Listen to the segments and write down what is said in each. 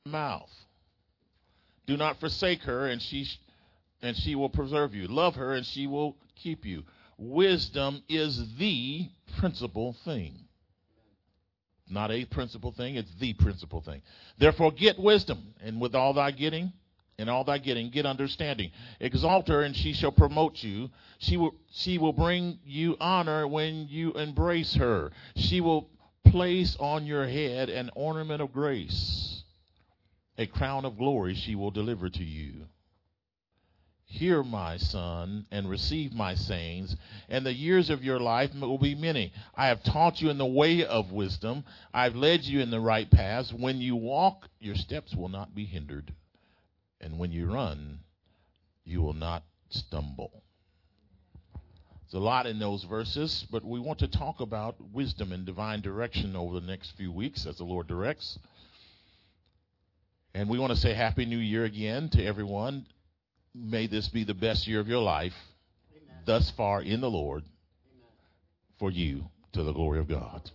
mouth. Do not forsake her, and she will preserve you. Love her, and she will keep you. Wisdom is the principal thing. Not a principal thing, it's the principal thing. Therefore get wisdom, and with all thy getting, get understanding. Exalt her, and she shall promote you. She will bring you honor when you embrace her. She will place on your head an ornament of grace. A crown of glory she will deliver to you. Hear, my son, and receive my sayings, and the years of your life will be many. I have taught you in the way of wisdom. I've led you in the right paths. When you walk, your steps will not be hindered. And when you run, you will not stumble. There's a lot in those verses, but we want to talk about wisdom and divine direction over the next few weeks as the Lord directs. And we want to say Happy New Year again to everyone. May this be the best year of your life. Amen. Thus far in the Lord. Amen. For you, to the glory of God.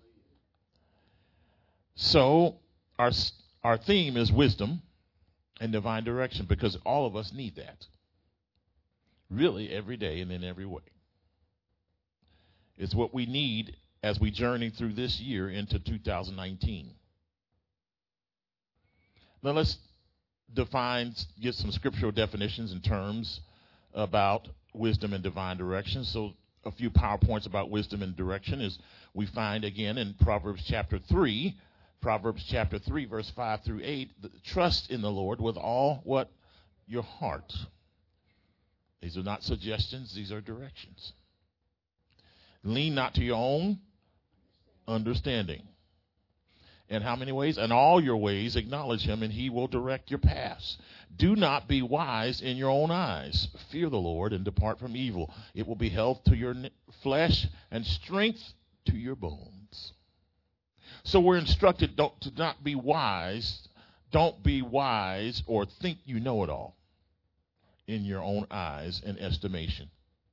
So our theme is wisdom and divine direction, because all of us need that. Really, every day and in every way. It's what we need as we journey through this year into 2019. Now let's get some scriptural definitions and terms about wisdom and divine direction. So a few PowerPoints about wisdom and direction is we find again in Proverbs chapter 3, verse 5 through 8, trust in the Lord with all what? Your heart. These are not suggestions, these are directions. Lean not to your own understanding. In how many ways? In all your ways acknowledge him, and he will direct your paths. Do not be wise in your own eyes. Fear the Lord and depart from evil. It will be health to your flesh and strength to your bones. So we're instructed to not be wise. Don't be wise or think you know it all in your own eyes and estimation.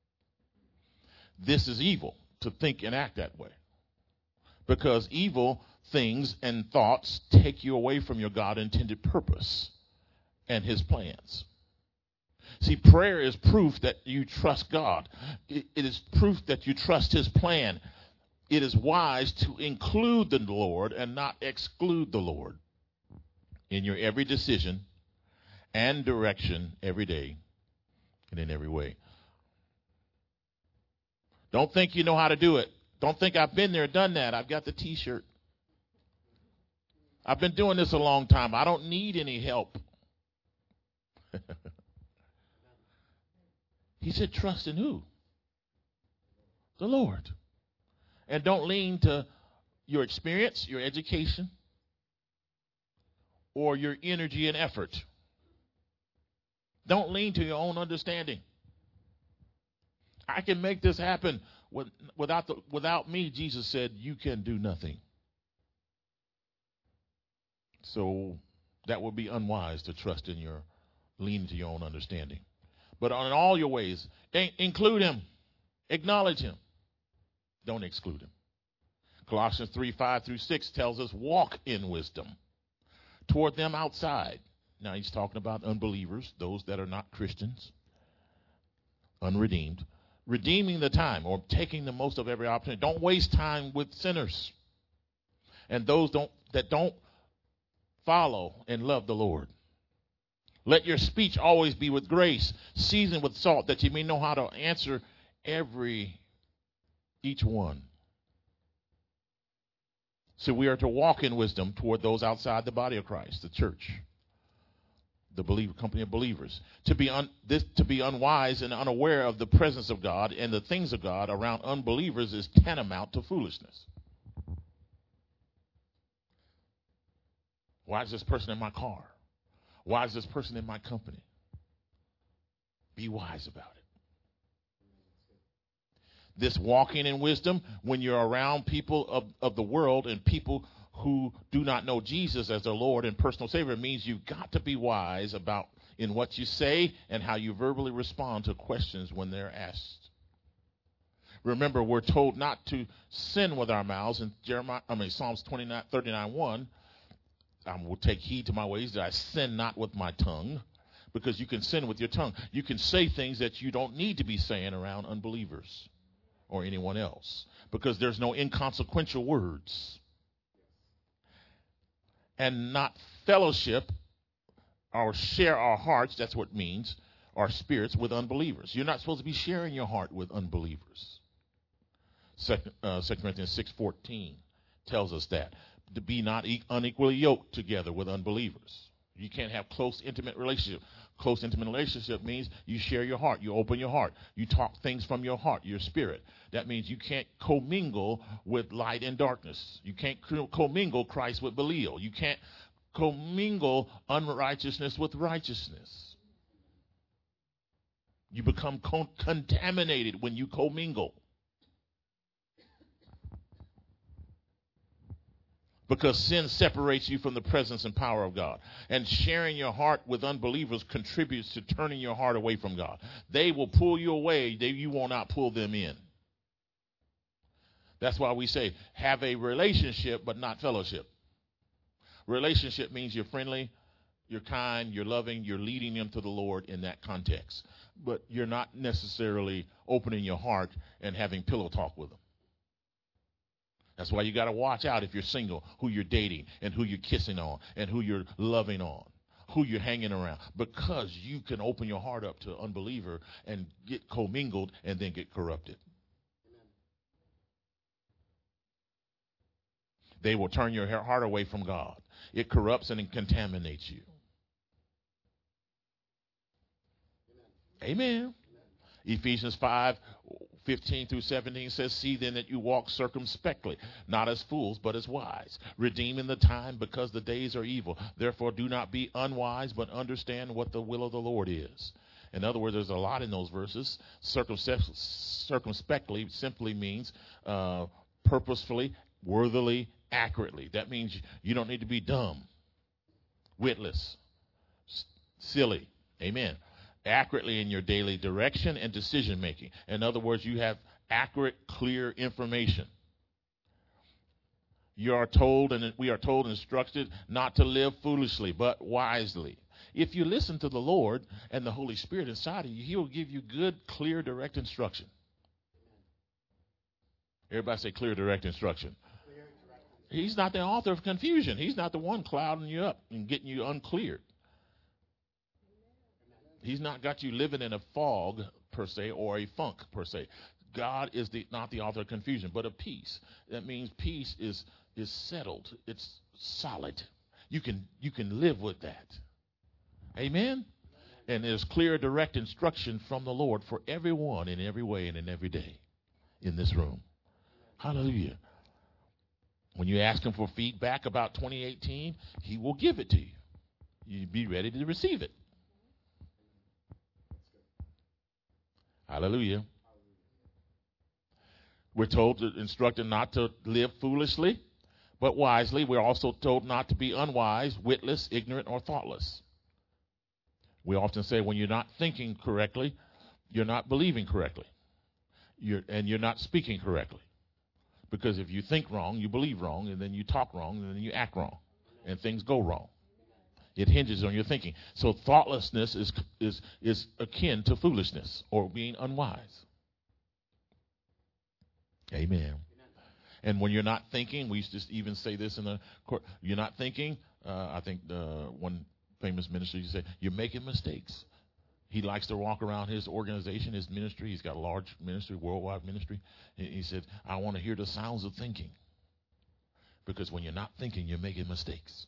This is evil, to think and act that way. Because evil things and thoughts take you away from your God-intended purpose and his plans. See, prayer is proof that you trust God. It is proof that you trust his plan. It is wise to include the Lord and not exclude the Lord in your every decision and direction every day and in every way. Don't think you know how to do it. Don't think I've been there, done that. I've got the T-shirt. I've been doing this a long time. I don't need any help. He said, trust in who? The Lord. And don't lean to your experience, your education, or your energy and effort. Don't lean to your own understanding. I can make this happen. Without me, Jesus said, you can do nothing. So that would be unwise to trust in your lean to your own understanding. But on all your ways, include him. Acknowledge him. Don't exclude him. Colossians 3, 5 through 6 tells us walk in wisdom toward them outside. Now he's talking about unbelievers, those that are not Christians, unredeemed. Redeeming the time, or taking the most of every opportunity. Don't waste time with sinners and those that don't follow and love the Lord. Let your speech always be with grace, seasoned with salt, that you may know how to answer each one. So we are to walk in wisdom toward those outside the body of Christ, the church, the believer, company of believers. To be unwise and unaware of the presence of God and the things of God around unbelievers is tantamount to foolishness. Why is this person in my car? Why is this person in my company? Be wise about it. This walking in wisdom, when you're around people of the world and people who do not know Jesus as their Lord and personal Savior, means you've got to be wise about in what you say and how you verbally respond to questions when they're asked. Remember, we're told not to sin with our mouths in Psalms 39:1. I will take heed to my ways that I sin not with my tongue, because you can sin with your tongue. You can say things that you don't need to be saying around unbelievers or anyone else, because there's no inconsequential words. And not fellowship or share our hearts, that's what it means, our spirits, with unbelievers. You're not supposed to be sharing your heart with unbelievers. 2 Corinthians 6:14 tells us that. To be not unequally yoked together with unbelievers. You can't have close, intimate relationship. Close, intimate relationship means you share your heart. You open your heart. You talk things from your heart, your spirit. That means you can't commingle with light and darkness. You can't commingle Christ with Belial. You can't commingle unrighteousness with righteousness. You become contaminated when you commingle. Because sin separates you from the presence and power of God. And sharing your heart with unbelievers contributes to turning your heart away from God. They will pull you away. You will not pull them in. That's why we say, have a relationship but not fellowship. Relationship means you're friendly, you're kind, you're loving, you're leading them to the Lord in that context. But you're not necessarily opening your heart and having pillow talk with them. That's why you got to watch out if you're single, who you're dating and who you're kissing on and who you're loving on, who you're hanging around, because you can open your heart up to an unbeliever and get commingled and then get corrupted. Amen. They will turn your heart away from God. It corrupts and it contaminates you. Amen. Amen. Ephesians 5:15 through 17 says, see then that you walk circumspectly, not as fools, but as wise, redeeming the time, because the days are evil. Therefore do not be unwise, but understand what the will of the Lord is. In other words, there's a lot in those verses. Circumspectly simply means purposefully, worthily, accurately. That means you don't need to be dumb, witless, silly. Amen. Accurately in your daily direction and decision making. In other words, you have accurate, clear information. You are told, and we are told and instructed not to live foolishly, but wisely. If you listen to the Lord and the Holy Spirit inside of you, He will give you good, clear, direct instruction. Everybody say clear, direct instruction. He's not the author of confusion. He's not the one clouding you up and getting you uncleared. He's not got you living in a fog, per se, or a funk, per se. God is not the author of confusion, but of peace. That means peace is settled. It's solid. You can live with that. Amen? And there's clear, direct instruction from the Lord for everyone in every way and in every day in this room. Hallelujah. When you ask Him for feedback about 2018, He will give it to you. You be ready to receive it. Hallelujah. We're told, instructed not to live foolishly, but wisely. We're also told not to be unwise, witless, ignorant, or thoughtless. We often say when you're not thinking correctly, you're not believing correctly. You're not speaking correctly. Because if you think wrong, you believe wrong, and then you talk wrong, and then you act wrong, and things go wrong. It hinges on your thinking. So thoughtlessness is akin to foolishness or being unwise. Amen. And when you're not thinking, we used to even say this in the court, you're not thinking, I think one famous minister used to say, you're making mistakes. He likes to walk around his organization, his ministry. He's got a large ministry, worldwide ministry. He said, I want to hear the sounds of thinking. Because when you're not thinking, you're making mistakes.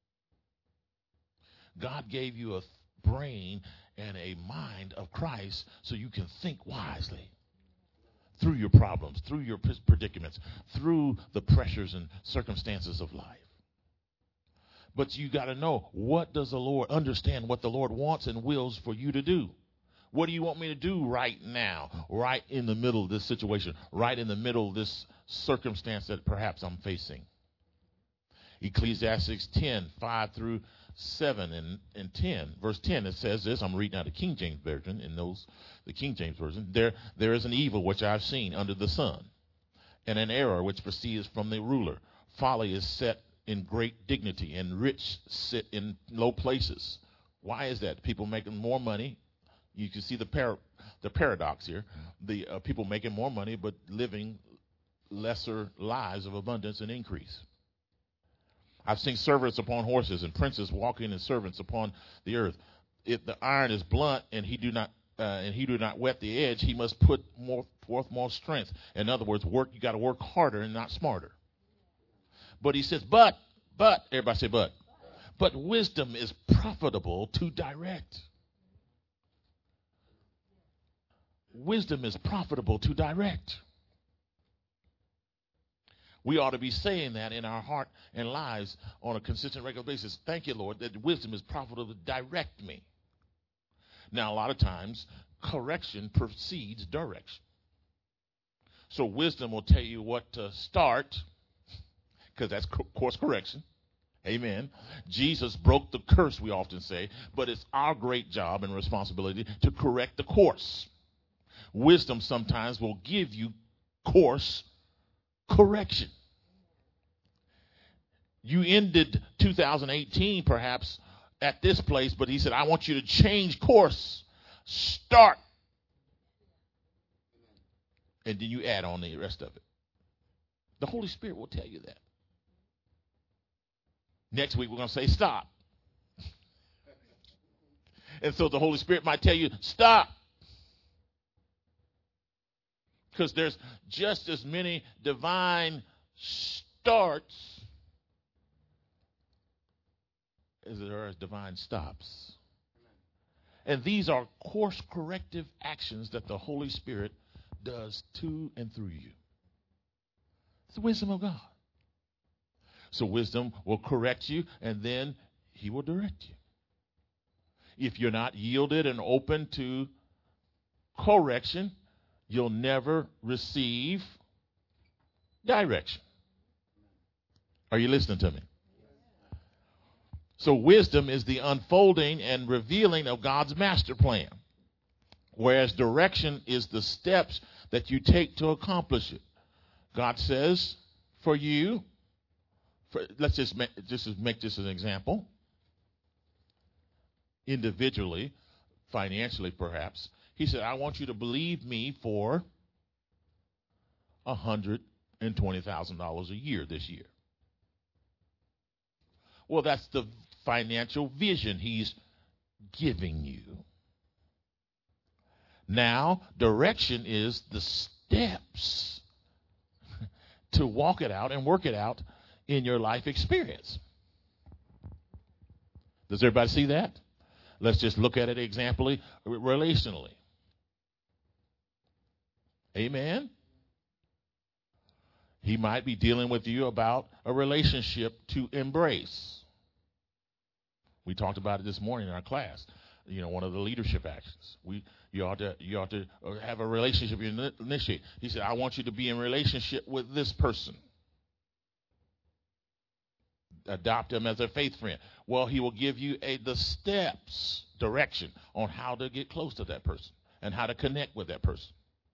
God gave you a brain and a mind of Christ so you can think wisely through your problems, through your predicaments, through the pressures and circumstances of life. But you got to know, what does the Lord understand, what the Lord wants and wills for you to do? What do you want me to do right now, right in the middle of this situation, right in the middle of this circumstance that perhaps I'm facing? Ecclesiastes 10:5 through 7 and 10. Verse 10, it says this. I'm reading out the King James Version. The King James Version. There is an evil which I have seen under the sun, and an error which proceeds from the ruler. Folly is set in great dignity, and rich sit in low places. Why is that? People making more money. You can see the paradox here. The people making more money but living lesser lives of abundance and increase. I've seen servants upon horses and princes walking and servants upon the earth. If the iron is blunt and he do not whet the edge, he must put forth more strength. In other words, you got to work harder and not smarter. But he says, but everybody say but wisdom is profitable to direct. Wisdom is profitable to direct. We ought to be saying that in our heart and lives on a consistent, regular basis. Thank you, Lord, that wisdom is profitable to direct me. Now, a lot of times, correction precedes direction. So wisdom will tell you what to start, because that's course correction. Amen. Jesus broke the curse, we often say, but it's our great job and responsibility to correct the course. Wisdom sometimes will give you course correction. You ended 2018 perhaps at this place, but he said, I want you to change course. Start. And then you add on the rest of it. The Holy Spirit will tell you that. Next week, we're going to say stop. And so the Holy Spirit might tell you, stop. Because there's just as many divine starts as there are divine stops. And these are course corrective actions that the Holy Spirit does to and through you. It's the wisdom of God. So wisdom will correct you, and then he will direct you. If you're not yielded and open to correction, you'll never receive direction. Are you listening to me? So wisdom is the unfolding and revealing of God's master plan, whereas direction is the steps that you take to accomplish it. God says for you, let's just make this an example. Individually, financially perhaps, he said, I want you to believe me for $120,000 a year this year. Well, that's the financial vision he's giving you. Now, direction is the steps to walk it out and work it out in your life experience. Does everybody see that? Let's just look at it examply, relationally. Amen? He might be dealing with you about a relationship to embrace. We talked about it this morning in our class. You know, one of the leadership actions. You ought to have a relationship you initiate. He said, I want you to be in relationship with this person. Adopt him as a faith friend. Well, he will give you the steps, direction on how to get close to that person and how to connect with that person.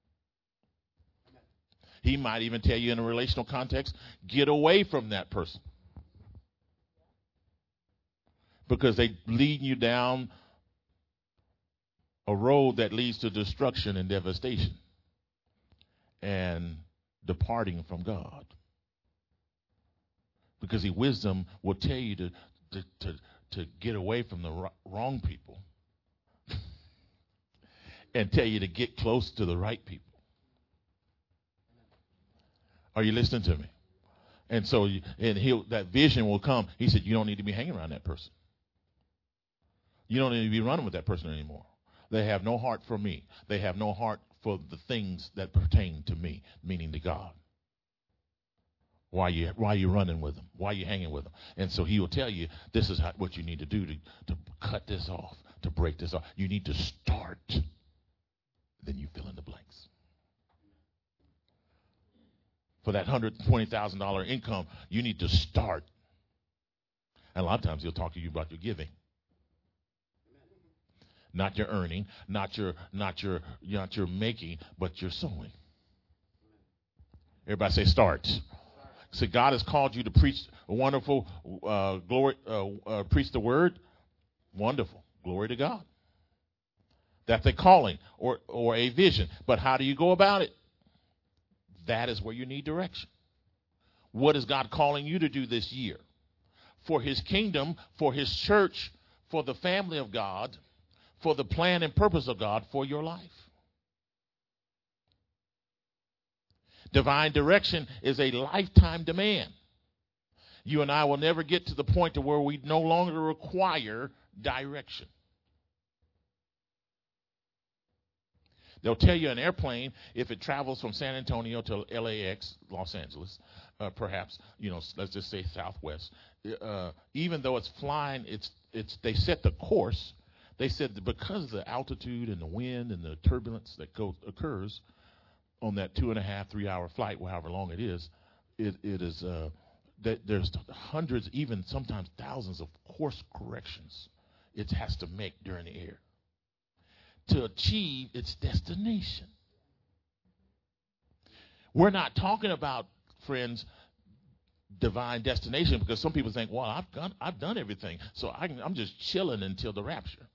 He might even tell you in a relational context, get away from that person. Because they lead you down a road that leads to destruction and devastation and departing from God. Because wisdom will tell you to get away from the wrong people and tell you to get close to the right people. Are you listening to me? And so, that vision will come. He said, you don't need to be hanging around that person. You don't need to be running with that person anymore. They have no heart for me. They have no heart for the things that pertain to me, meaning to God. Why are you running with them? Why are you hanging with them? And so he will tell you, this is what you need to do to cut this off, to break this off. You need to start. Then you fill in the blanks. For that $120,000 income, you need to start. And a lot of times he'll talk to you about your giving. Not your earning, not your making, but your sowing. Everybody say start. So God has called you to preach a wonderful preach the word. Wonderful. Glory to God. That's a calling or a vision. But how do you go about it? That is where you need direction. What is God calling you to do this year? For his kingdom, for his church, for the family of God, for the plan and purpose of God for your life. Divine direction is a lifetime demand. You and I will never get to the point to where we no longer require direction. They'll tell you an airplane, if it travels from San Antonio to LAX, Los Angeles, perhaps, let's just say Southwest, even though it's flying, they set the course. They said that because of the altitude and the wind and the turbulence that occurs on that 2.5, 3 hour flight, however long it is, that there's hundreds, even sometimes thousands of course corrections it has to make during the air to achieve its destination. We're not talking about, friends, divine destination, because some people think, well, I've done everything, so I'm just chilling until the rapture.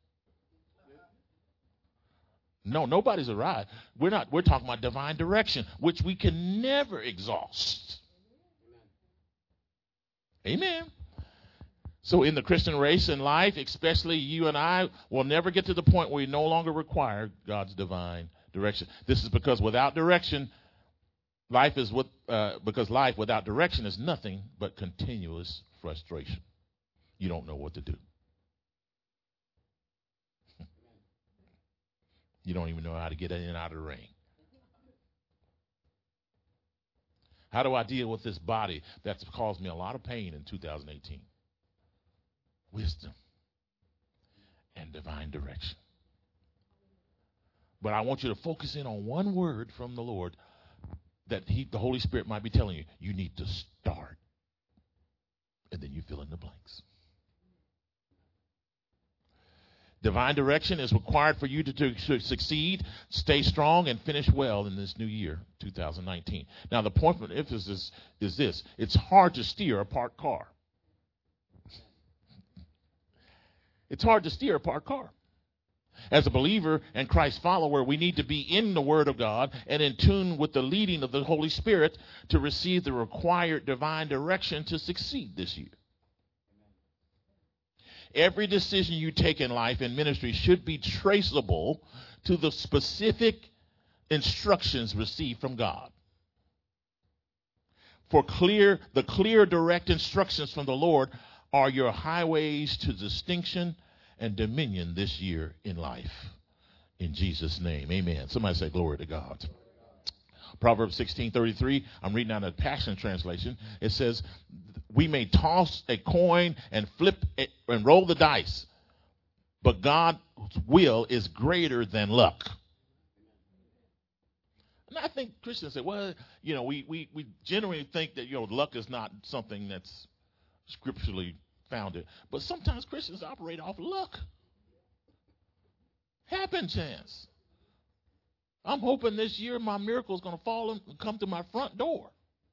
No, nobody's arrived. We're talking about divine direction, which we can never exhaust. Amen. So in the Christian race in life, especially you and I, will never get to the point where we no longer require God's divine direction. This is because without direction, life without direction is nothing but continuous frustration. You don't know what to do. You don't even know how to get in and out of the rain. How do I deal with this body that's caused me a lot of pain in 2018? Wisdom and divine direction. But I want you to focus in on one word from the Lord that the Holy Spirit might be telling you. You need to start. And then you fill in the blanks. Divine direction is required for you to succeed, stay strong, and finish well in this new year, 2019. Now, the point of emphasis is this. It's hard to steer a parked car. It's hard to steer a parked car. As a believer and Christ follower, we need to be in the Word of God and in tune with the leading of the Holy Spirit to receive the required divine direction to succeed this year. Every decision you take in life and ministry should be traceable to the specific instructions received from God. The clear, direct instructions from the Lord are your highways to distinction and dominion this year in life. In Jesus' name, amen. Somebody say glory to God. Proverbs 16:33, I'm reading out of the Passion Translation. It says, we may toss a coin and flip it and roll the dice, but God's will is greater than luck. And I think Christians say, well, we generally think that, luck is not something that's scripturally founded. But sometimes Christians operate off luck. Happen chance. I'm hoping this year my miracle is going to fall and come to my front door.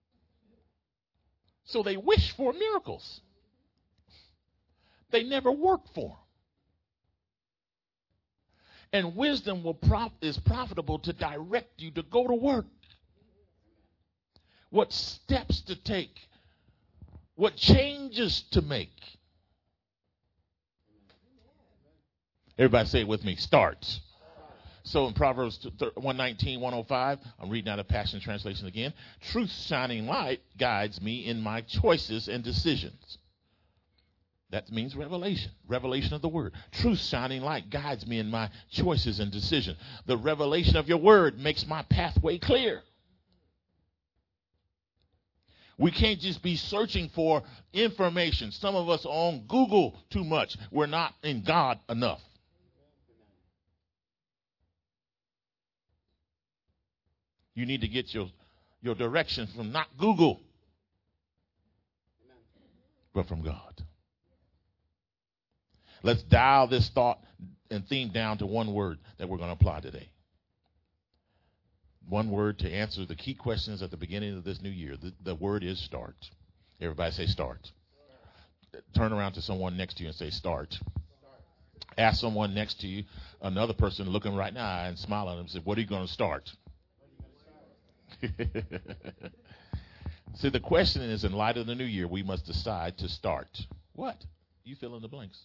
So they wish for miracles. They never work for them. And wisdom is profitable to direct you to go to work. What steps to take. What changes to make. Everybody say it with me. Starts. So in Proverbs 119, 105, I'm reading out of Passion Translation again. Truth's shining light guides me in my choices and decisions. That means revelation. Revelation of the word. Truth's shining light guides me in my choices and decisions. The revelation of your word makes my pathway clear. We can't just be searching for information. Some of us are on Google too much. We're not in God enough. You need to get your direction from not Google, but from God. Let's dial this thought and theme down to one word that we're going to apply today. One word to answer the key questions at the beginning of this new year. The word is start. Everybody say start. Turn around to someone next to you and say start. Ask someone next to you, another person looking right now and smile at them and say, what are you going to start? See, the question is, in light of the new year, we must decide to start. What? You fill in the blanks.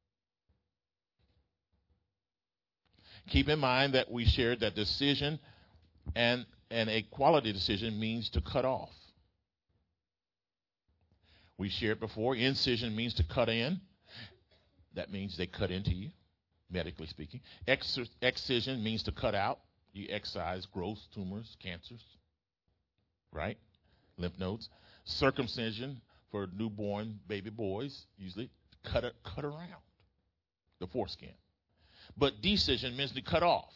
Keep in mind that we shared that decision and a quality decision means to cut off. We shared before, incision means to cut in. That means they cut into you, medically speaking. Excision means to cut out. You excise growths, tumors, cancers, right? Lymph nodes. Circumcision for newborn baby boys, usually cut around the foreskin. But decision means to cut off.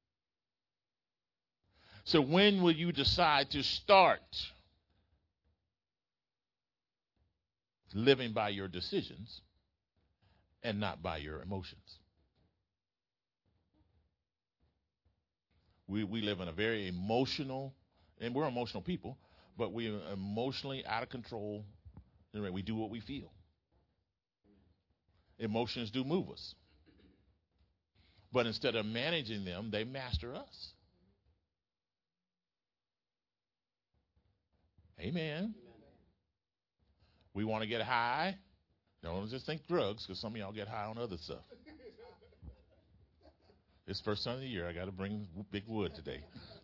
So when will you decide to start living by your decisions and not by your emotions? We live in a very emotional, and we're emotional people, but we're emotionally out of control. We do what we feel. Emotions do move us. But instead of managing them, they master us. Amen. We want to get high. Don't just think drugs, because some of y'all get high on other stuff. It's first time of the year. I got to bring big wood today.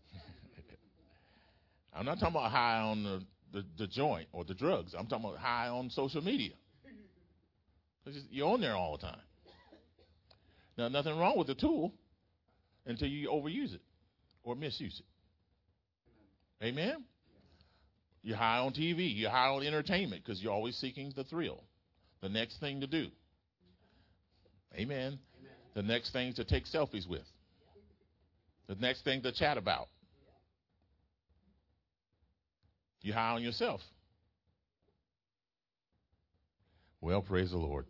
I'm not talking about high on the joint or the drugs. I'm talking about high on social media. You're on there all the time. Now, nothing wrong with the tool until you overuse it or misuse it. Amen? You're high on TV. You're high on entertainment because you're always seeking the thrill, the next thing to do. Amen. The next thing to take selfies with. The next thing to chat about. You're high on yourself. Well, praise the Lord.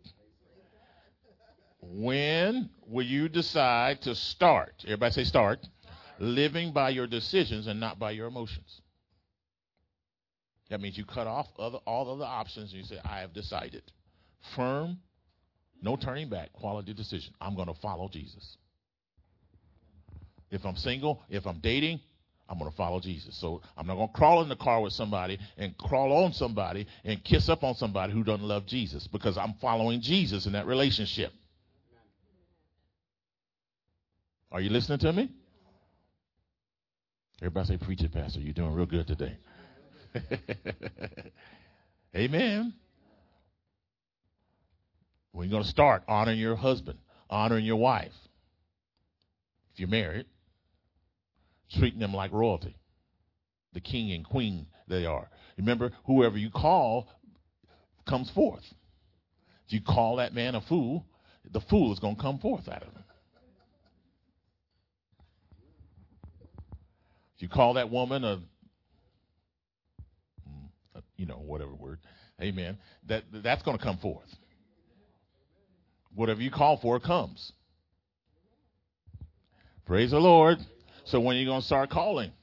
When will you decide to start? Everybody say start. Living by your decisions and not by your emotions. That means you cut off all other options and you say, I have decided. Firm, no turning back, quality decision. I'm going to follow Jesus. If I'm single, if I'm dating, I'm going to follow Jesus. So I'm not going to crawl in the car with somebody and crawl on somebody and kiss up on somebody who doesn't love Jesus, because I'm following Jesus in that relationship. Are you listening to me? Everybody say, preach it, Pastor. You're doing real good today. Amen. We're going to start honoring your husband, honoring your wife. If you're married, treating them like royalty, the king and queen they are. Remember, whoever you call comes forth. If you call that man a fool, the fool is going to come forth out of him. If you call that woman whatever word, amen, that's going to come forth. Whatever you call for comes. Praise the Lord. So when are you going to start calling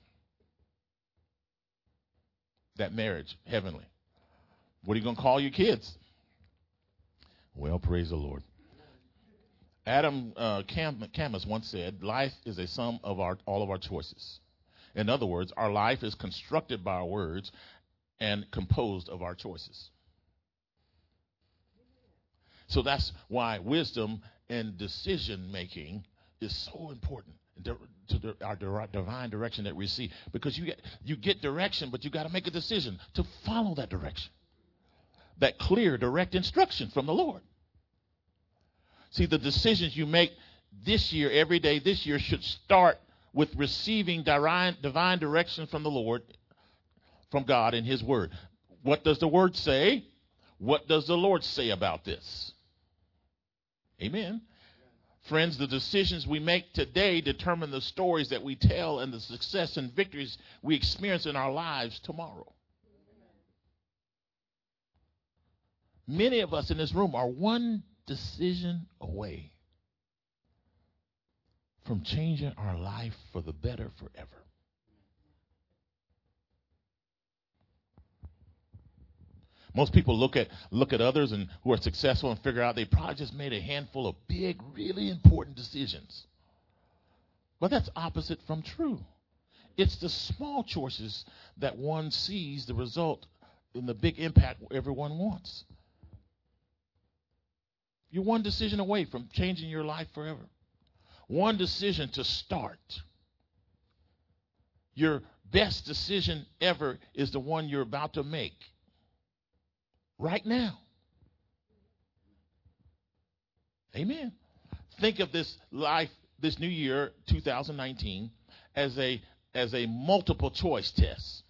that marriage heavenly? What are you going to call your kids? Well, praise the Lord. Adam Camus once said, life is a sum of all of our choices. In other words, our life is constructed by our words and composed of our choices. So that's why wisdom and decision making is so important to our divine direction that we see. Because you get direction, but you got to make a decision to follow that direction. That clear, direct instruction from the Lord. See, the decisions you make this year, every day this year, should start with receiving divine direction from the Lord, from God in His Word. What does the Word say? What does the Lord say about this? Amen. Friends, the decisions we make today determine the stories that we tell and the success and victories we experience in our lives tomorrow. Many of us in this room are one decision away from changing our life for the better forever. Most people look at others and who are successful and figure out they probably just made a handful of big, really important decisions. But that's opposite from true. It's the small choices that one sees the result in the big impact everyone wants. You're one decision away from changing your life forever. One decision to start. Your best decision ever is the one you're about to make. Right now. Amen. Think of this life, this new year, 2019, as a multiple choice test.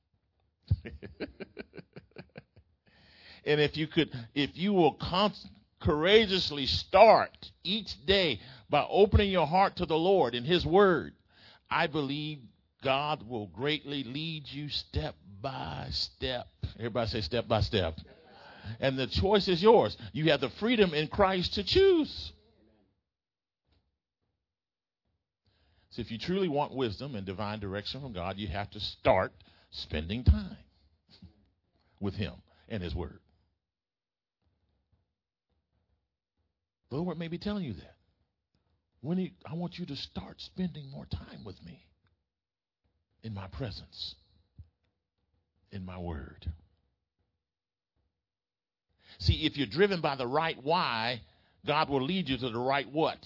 And if you will courageously start each day by opening your heart to the Lord and His Word, I believe God will greatly lead you step by step. Everybody say step by step. And the choice is yours. You have the freedom in Christ to choose. So if you truly want wisdom and divine direction from God, you have to start spending time with Him and His Word. The Lord may be telling you that. I want you to start spending more time with me in my presence, in my Word. See, if you're driven by the right why, God will lead you to the right what.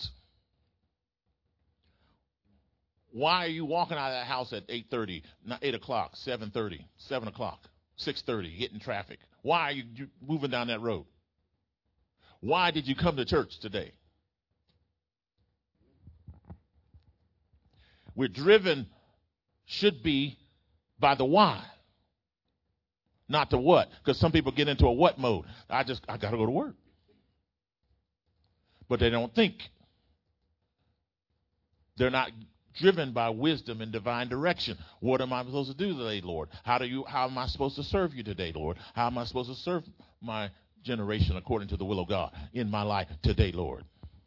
Why are you walking out of that house at 8:30, 8 o'clock, 7:30, 7 o'clock, 6:30, hitting traffic? Why are you moving down that road? Why did you come to church today? We're driven, should be, by the why, not the what. Because some people get into a what mode. I got to go to work. But they don't think. They're not driven by wisdom and divine direction. What am I supposed to do today, Lord? How am I supposed to serve you today, Lord? How am I supposed to serve my generation according to the will of God in my life today, Lord?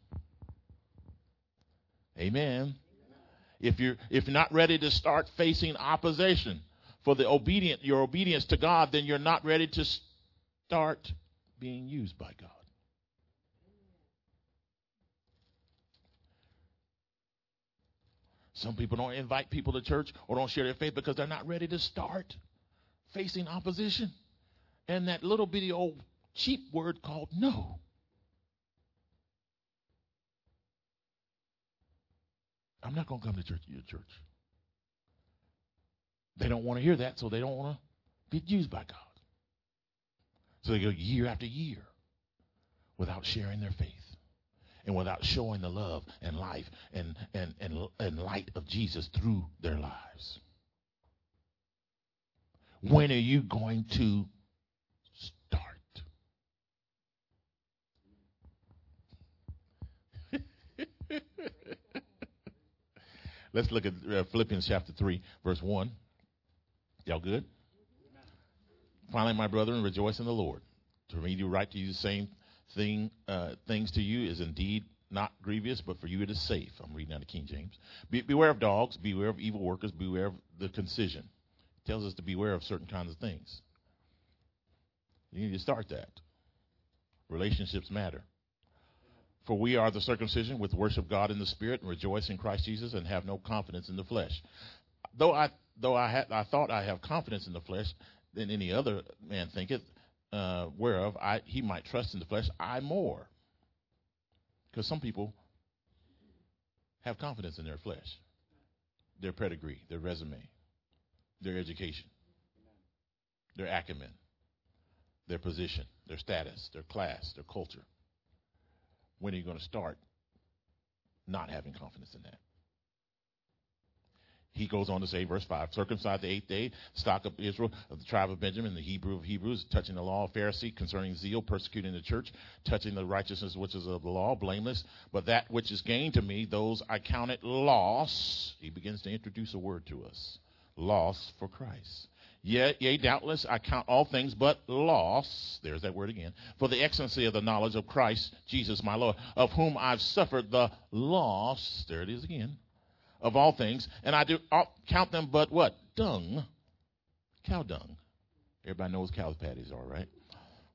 Amen. If you're not ready to start facing opposition for your obedience to God, then you're not ready to start being used by God. Some people don't invite people to church or don't share their faith because they're not ready to start facing opposition and that little bitty old cheap word called no. I'm not going to come to your church. They don't want to hear that, so they don't want to be used by God. So they go year after year without sharing their faith and without showing the love and life and light of Jesus through their lives. When are you going to start? Let's look at Philippians chapter 3, verse 1. Y'all good? Finally, my brethren, rejoice in the Lord. To me to write to you the same things to you is indeed not grievous, but for you it is safe. I'm reading out of King James. Beware of dogs, beware of evil workers, beware of the concision. It tells us to beware of certain kinds of things. You need to start that. Relationships matter. For we are the circumcision which worship God in the Spirit and rejoice in Christ Jesus and have no confidence in the flesh. Though I thought I have confidence in the flesh than any other man thinketh, whereof he might trust in the flesh, I more. Because some people have confidence in their flesh, their pedigree, their resume, their education, their acumen, their position, their status, their class, their culture. When are you going to start not having confidence in that? He goes on to say, verse 5, circumcised the 8th day, stock of Israel, of the tribe of Benjamin, the Hebrew of Hebrews, touching the law of Pharisee, concerning zeal, persecuting the church, touching the righteousness which is of the law, blameless. But that which is gain to me, those I count it loss. He begins to introduce a word to us. Loss for Christ. Yea, doubtless, I count all things but loss, there's that word again, for the excellency of the knowledge of Christ Jesus my Lord, of whom I've suffered the loss, there it is again, of all things, and I do count them but what? Dung. Cow dung. Everybody knows cow patties are, right?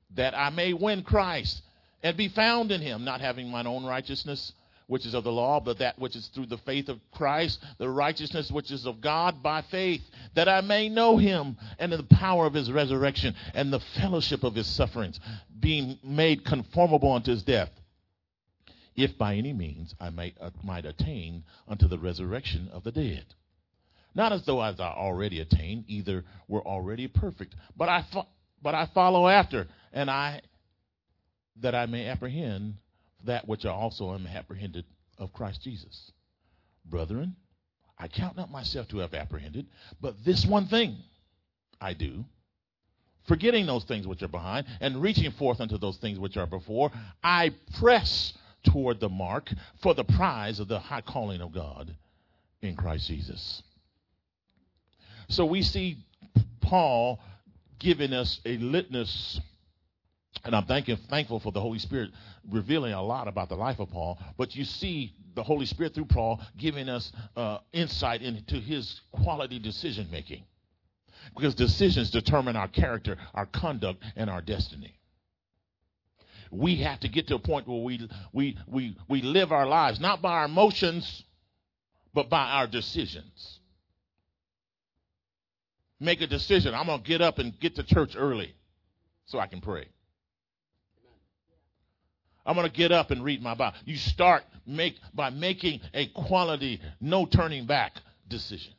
that I may win Christ and be found in him, not having mine own righteousness, which is of the law, but that which is through the faith of Christ, the righteousness which is of God by faith, that I may know him and the power of his resurrection and the fellowship of his sufferings, being made conformable unto his death, if by any means I might attain unto the resurrection of the dead. Not as though as I already attained, either were already perfect, but I follow after, that I may apprehend that which I also am apprehended of Christ Jesus. Brethren, I count not myself to have apprehended, but this one thing I do, forgetting those things which are behind, and reaching forth unto those things which are before, I press toward the mark for the prize of the high calling of God in Christ Jesus. So we see Paul giving us a litmus. And I'm thankful for the Holy Spirit revealing a lot about the life of Paul. But you see the Holy Spirit through Paul giving us insight into his quality decision making. Because decisions determine our character, our conduct, and our destiny. We have to get to a point where we live our lives not by our emotions, but by our decisions. Make a decision. I'm going to get up and get to church early so I can pray. I'm going to get up and read my Bible. You start by making a quality, no turning back decision.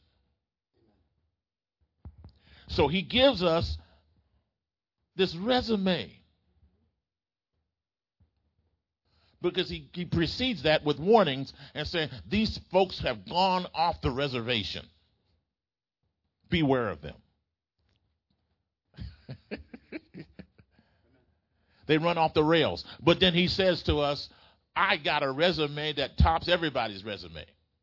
So he gives us this resume. Because he precedes that with warnings and saying, these folks have gone off the reservation. Beware of them. They run off the rails. But then he says to us, I got a resume that tops everybody's resume.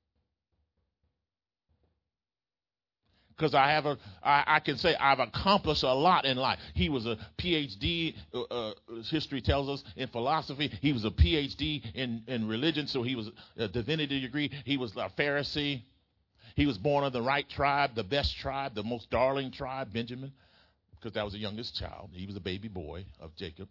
Because I can say I've accomplished a lot in life. He was a PhD, history tells us, in philosophy. He was a PhD in religion, so he was a divinity degree. He was a Pharisee. He was born of the right tribe, the best tribe, the most darling tribe, Benjamin, because that was the youngest child. He was a baby boy of Jacob.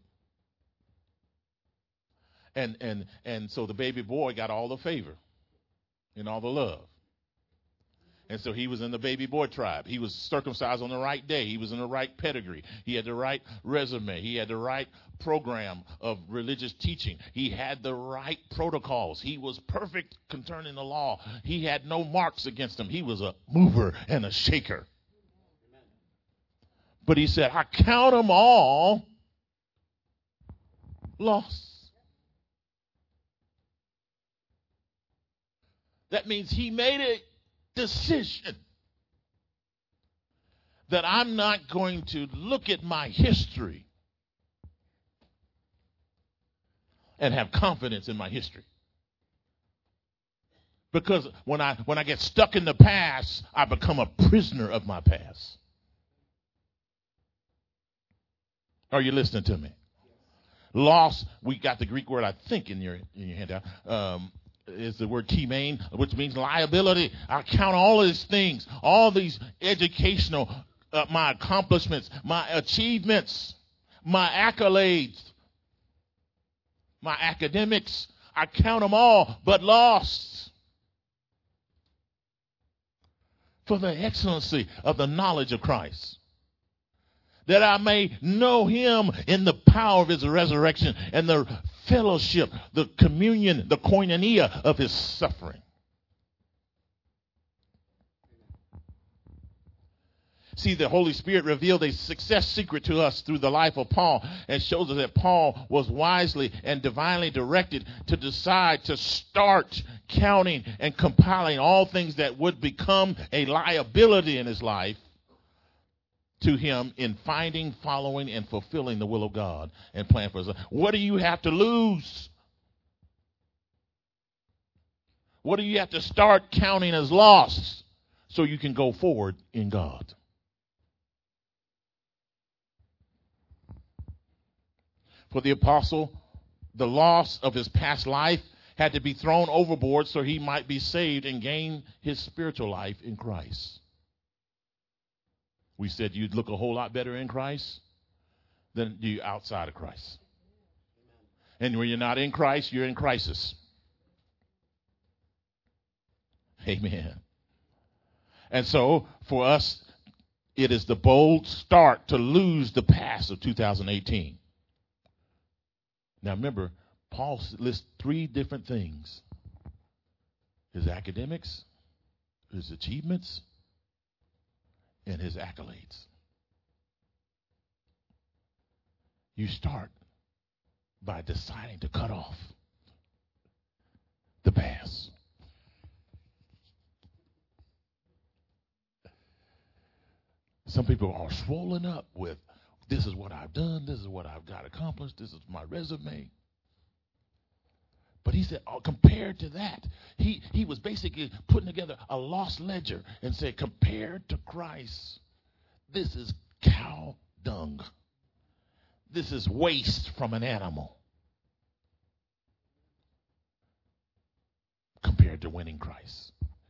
And so the baby boy got all the favor and all the love. And so he was in the baby boy tribe. He was circumcised on the right day. He was in the right pedigree. He had the right resume. He had the right program of religious teaching. He had the right protocols. He was perfect concerning the law. He had no marks against him. He was a mover and a shaker. But he said, I count them all lost. That means he made a decision that I'm not going to look at my history and have confidence in my history. Because when I get stuck in the past, I become a prisoner of my past. Are you listening to me? Loss, we got the Greek word, I think, in your handout. Is the word timane, which means liability. I count all of these things, all these educational, my accomplishments, my achievements, my accolades, my academics. I count them all, but lost for the excellency of the knowledge of Christ, that I may know him in the power of his resurrection and the fellowship, the communion, the koinonia of his suffering. See, the Holy Spirit revealed a success secret to us through the life of Paul and shows us that Paul was wisely and divinely directed to decide to start counting and compiling all things that would become a liability in his life to him in finding, following, and fulfilling the will of God and plan for his life. What do you have to lose? What do you have to start counting as loss so you can go forward in God? For the apostle, the loss of his past life had to be thrown overboard so he might be saved and gain his spiritual life in Christ. We said you'd look a whole lot better in Christ. then you're outside of Christ. And when you're not in Christ, you're in crisis. Amen. And so, for us, it is the bold start to lose the past of 2018. Now, remember, Paul lists 3 different things: his academics, his achievements, and his accolades. You start by deciding to cut off the past. Some people are swollen up with, this is what I've done, this is what I've got accomplished, this is my resume. But he said, compared to that, he was basically putting together a lost ledger and said, compared to Christ, this is cow dung. This is waste from an animal compared to winning Christ.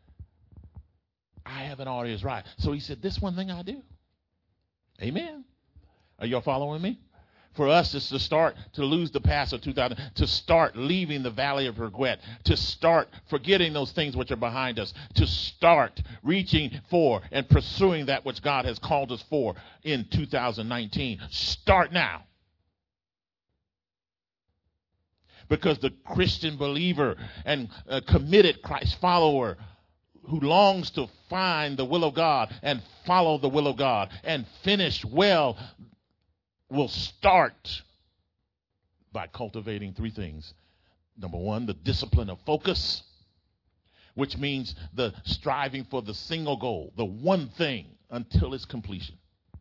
I have an audience, right? So he said, this one thing I do. Amen. Are y'all following me? For us, it's to start to lose the past of 2000, to start leaving the valley of regret, to start forgetting those things which are behind us, to start reaching for and pursuing that which God has called us for in 2019. Start now. Because the Christian believer and committed Christ follower who longs to find the will of God and follow the will of God and finish well will start by cultivating 3 things. Number 1, the discipline of focus, which means the striving for the single goal, the one thing until its completion.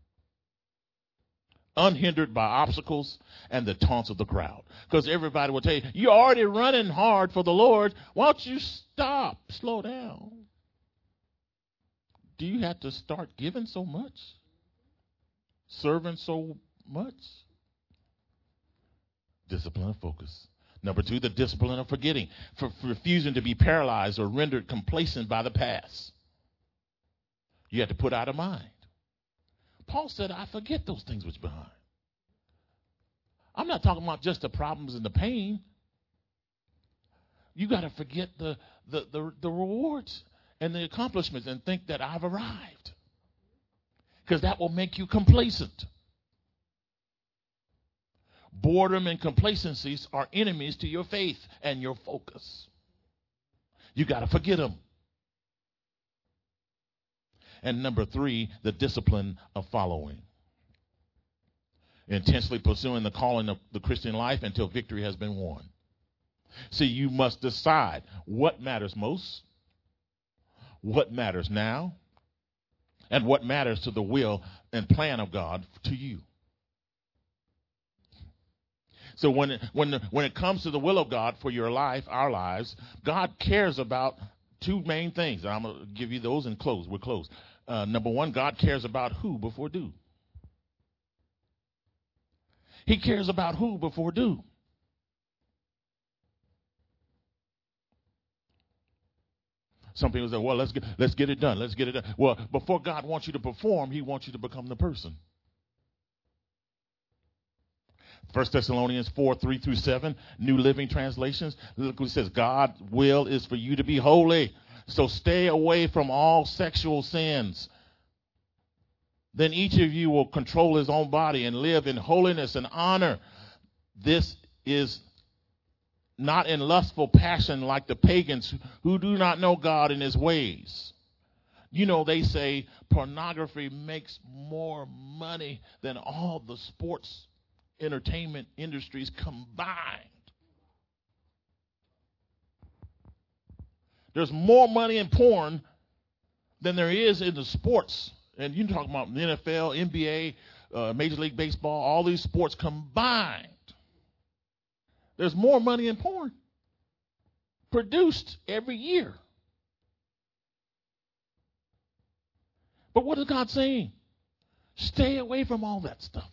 Unhindered by obstacles and the taunts of the crowd. Because everybody will tell you, you're already running hard for the Lord. Why don't you stop? Slow down. Do you have to start giving so much? Serving so much? Discipline of focus. Number 2, the discipline of forgetting. For refusing to be paralyzed or rendered complacent by the past. You have to put out of mind. Paul said, I forget those things which are behind. I'm not talking about just the problems and the pain. You got to forget the rewards and the accomplishments and think that I've arrived. Because that will make you complacent. Boredom and complacencies are enemies to your faith and your focus. You got to forget them. And number 3, the discipline of following. Intensely pursuing the calling of the Christian life until victory has been won. See, you must decide what matters most, what matters now, and what matters to the will and plan of God to you. So when it comes to the will of God for your life, our lives, God cares about 2 main things. I'm going to give you those and close. We're close. Number 1, God cares about who before do. He cares about who before do. Some people say, well, let's get it done. Let's get it done. Well, before God wants you to perform, he wants you to become the person. 1 Thessalonians 4:3-7, New Living Translations. Look what it says. God's will is for you to be holy. So stay away from all sexual sins. Then each of you will control his own body and live in holiness and honor. This is not in lustful passion like the pagans who do not know God and his ways. You know, they say pornography makes more money than all the sports entertainment industries combined. There's more money in porn than there is in the sports. And you talk about the NFL, NBA, Major League Baseball, all these sports combined. There's more money in porn produced every year. But what is God saying? Stay away from all that stuff.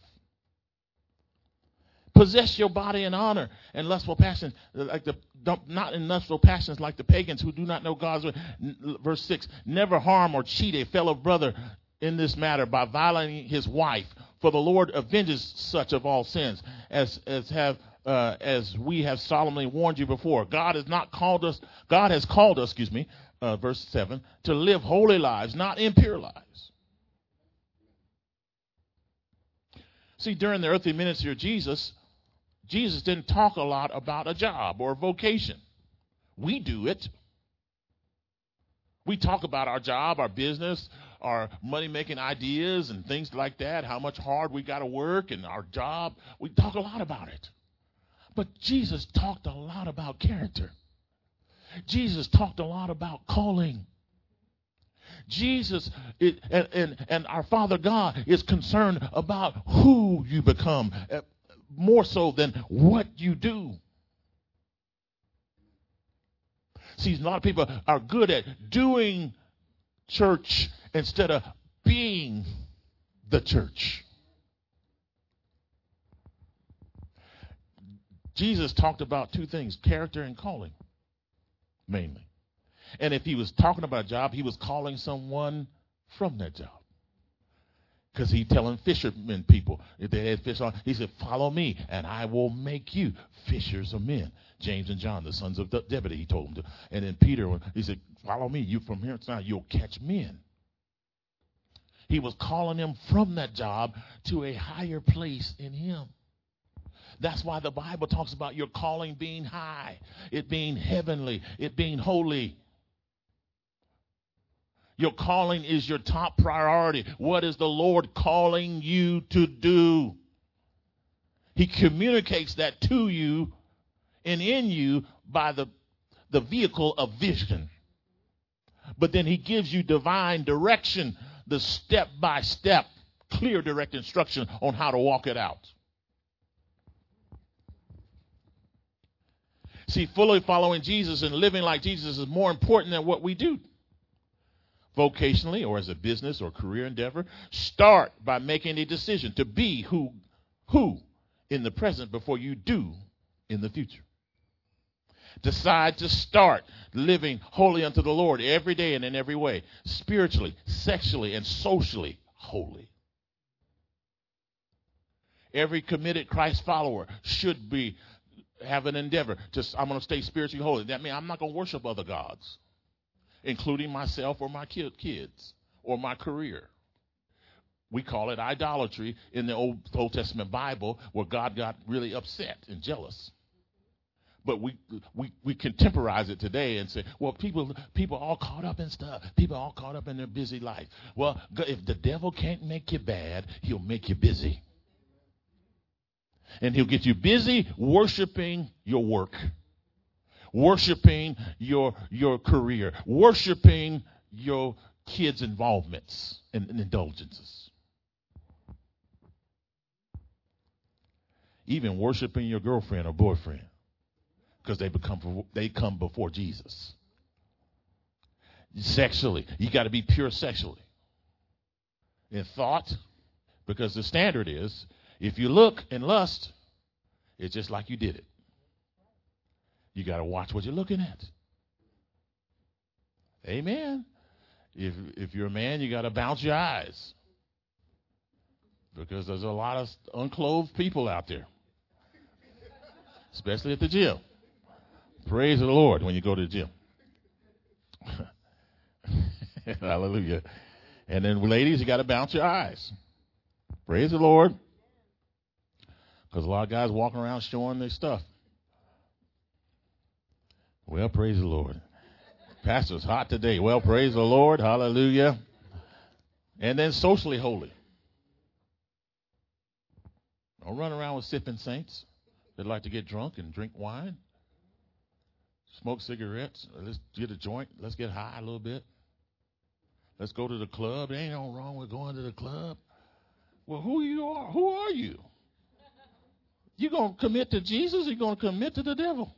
Possess your body in honor and lustful passions, not in lustful passions like the pagans who do not know God's way. Verse 6, never harm or cheat a fellow brother in this matter by violating his wife, For the Lord avenges such of all sins as we have solemnly warned you before. God has called us, verse 7, to live holy lives, not impure lives. See, during the earthly ministry of Jesus didn't talk a lot about a job or a vocation. We do it. We talk about our job, our business, our money-making ideas and things like that, how much hard we got to work and our job. We talk a lot about it. But Jesus talked a lot about character. Jesus talked a lot about calling. Jesus and our Father God is concerned about who you become, more so than what you do. See, a lot of people are good at doing church instead of being the church. Jesus talked about two things, character and calling, mainly. And if he was talking about a job, he was calling someone from that job. Because he's telling fishermen people, if they had fish on, he said, follow me, and I will make you fishers of men. James and John, the sons of Zebedee, he told them to. And then Peter, he said, follow me. You from here on, you'll catch men. He was calling them from that job to a higher place in him. That's why the Bible talks about your calling being high, it being heavenly, it being holy. Your calling is your top priority. What is the Lord calling you to do? He communicates that to you and in you by the vehicle of vision. But then he gives you divine direction, the step-by-step, clear direct instruction on how to walk it out. See, fully following Jesus and living like Jesus is more important than what we do. Vocationally or as a business or career endeavor, start by making a decision to be who in the present before you do in the future. Decide to start living holy unto the Lord every day and in every way, spiritually, sexually, and socially holy. Every committed Christ follower should have an endeavor to, I'm going to stay spiritually holy. That means I'm not going to worship other gods, including myself or my kids or my career. We call it idolatry in the Old Testament Bible, where God got really upset and jealous. But we contemporize it today and say, well, people are all caught up in stuff. People are all caught up in their busy life. Well, if the devil can't make you bad, he'll make you busy. And he'll get you busy worshiping your work, worshiping your career, worshiping your kids' involvements and indulgences. Even worshiping your girlfriend or boyfriend, because they come before Jesus. Sexually, you got to be pure sexually. In thought, because the standard is, if you look and lust, it's just like you did it. You got to watch what you're looking at. Amen. If you're a man, you got to bounce your eyes, because there's a lot of unclothed people out there, especially at the gym. Praise the Lord when you go to the gym. Hallelujah. And then ladies, you got to bounce your eyes. Praise the Lord. Because a lot of guys walking around showing their stuff. Well, praise the Lord. Pastor's hot today. Well, praise the Lord. Hallelujah. And then socially holy. Don't run around with sipping saints that like to get drunk and drink wine. Smoke cigarettes. Let's get a joint. Let's get high a little bit. Let's go to the club. There ain't no wrong with going to the club. Well, who are you? You going to commit to Jesus or you going to commit to the devil?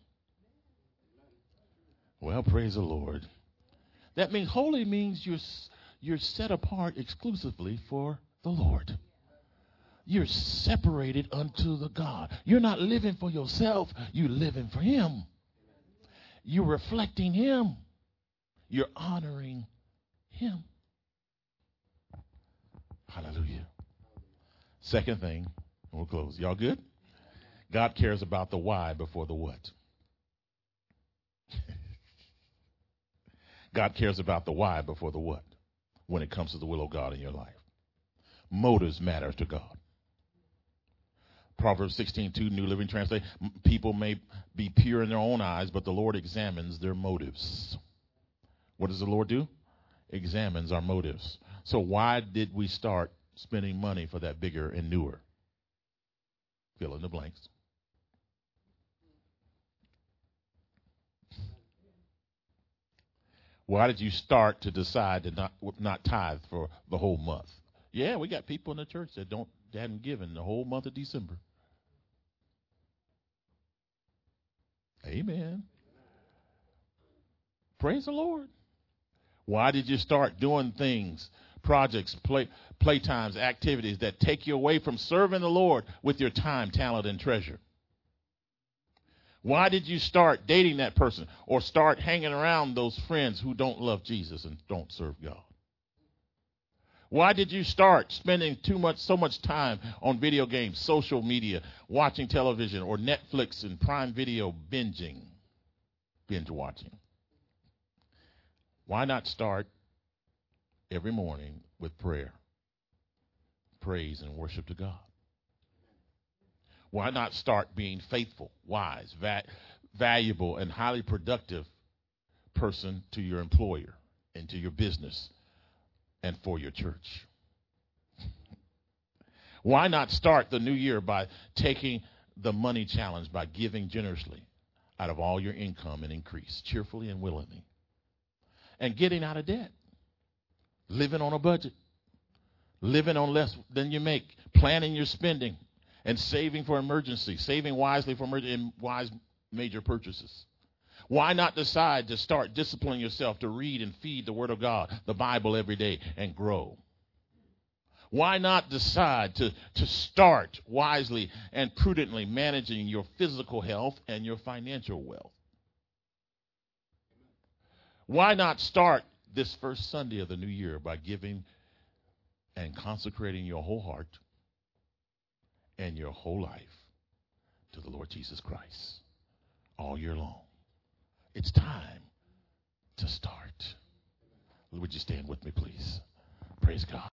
Well, praise the Lord. That means holy means you're set apart exclusively for the Lord. You're separated unto the God. You're not living for yourself. You're living for him. You're reflecting him. You're honoring him. Hallelujah. Second thing, we'll close. Y'all good? God cares about the why before the what. God cares about the why before the what when it comes to the will of God in your life. Motives matter to God. Proverbs 16:2, New Living Translation. People may be pure in their own eyes, but the Lord examines their motives. What does the Lord do? Examines our motives. So why did we start spending money for that bigger and newer? Fill in the blanks. Why did you start to decide to not tithe for the whole month? Yeah, we got people in the church that hadn't given the whole month of December. Amen. Praise the Lord. Why did you start doing things, projects, playtimes, activities that take you away from serving the Lord with your time, talent, and treasure? Why did you start dating that person or start hanging around those friends who don't love Jesus and don't serve God? Why did you start spending so much time on video games, social media, watching television, or Netflix and Prime Video binge watching? Why not start every morning with prayer, praise, and worship to God? Why not start being faithful, wise, valuable, and highly productive person to your employer and to your business and for your church? Why not start the new year by taking the money challenge by giving generously out of all your income and increase, cheerfully and willingly, and getting out of debt, living on a budget, living on less than you make, planning your spending, and saving for emergency, saving wisely for wise major purchases? Why not decide to start disciplining yourself to read and feed the Word of God, the Bible, every day and grow? Why not decide to start wisely and prudently managing your physical health and your financial wealth? Why not start this first Sunday of the new year by giving and consecrating your whole heart and your whole life to the Lord Jesus Christ all year long? It's time to start. Would you stand with me, please? Praise God.